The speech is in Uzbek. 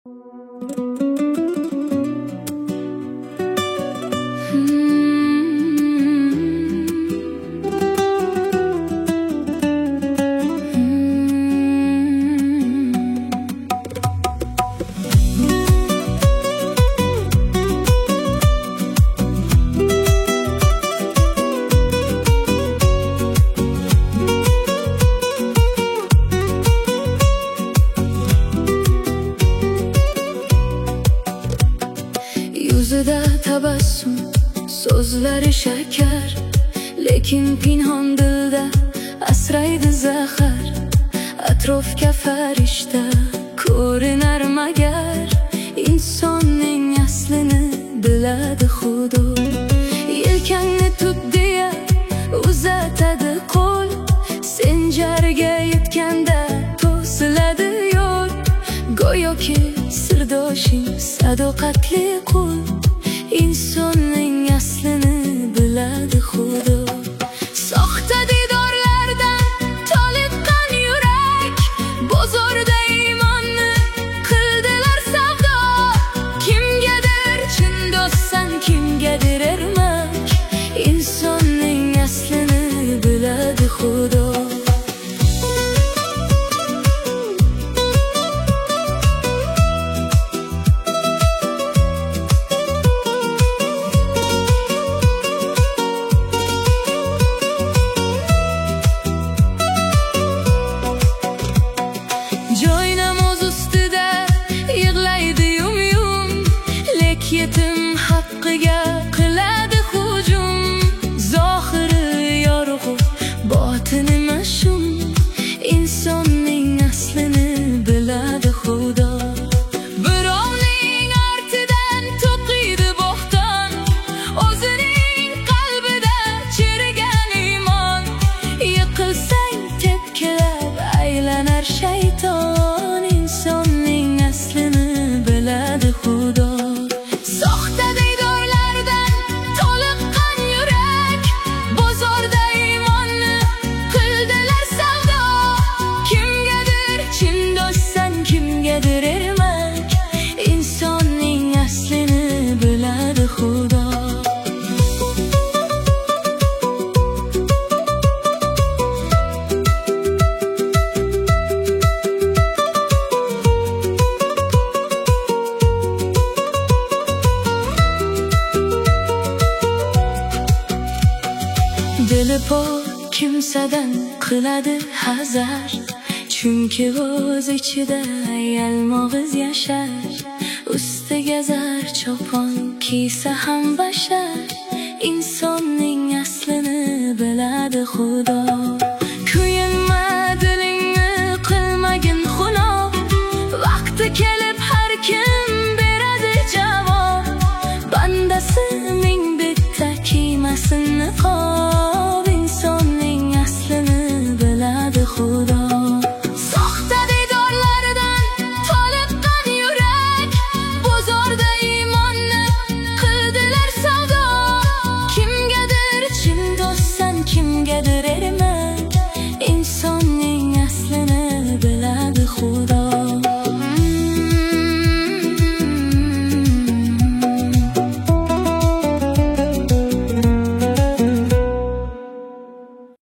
Yüzüde tabassum, sözleri şeker, lekin pinhon dilda asraydi zahar. Atrofga farishta ko'rinar magar, insonning aslini biladi Xudo. Yelkangni tut deya uzatadi qo'l, sen jarga yetganda to'siladi yo'l. Go'yoki sirdoshing sadoqatli qul, insonning aslini biladi Xudo. Soxta didorlardan toliqqan yurak, bozorda iymonni qildilar savdo. Kimgadir chin do'stsan, kimgadir ermak, insonning aslini biladi Xudo. Yetim haqqiga qiladi hujum, zohiri yorug'u botini mashum, insonning aslini biladi Xudo. Birovning ortidan to'qiydi bo'xton, o'zining qalbida chirigan iymon. Yiqilsang tepkilab aylanar shayton, insonning aslini biladi Xudo. Soxta diydorlardan toliqqan yurak, bozorda iymonni qildilar savdo. Kimgadir chin do'stsan, kimgadir ermak, insonning aslini biladi Xudo. Dili pok kimsadan qiladi hazar, chunki o'z ichida yalmog'iz yashar. Ustiga zar chopon kiysa ham bashar, insonning aslini biladi Xudo.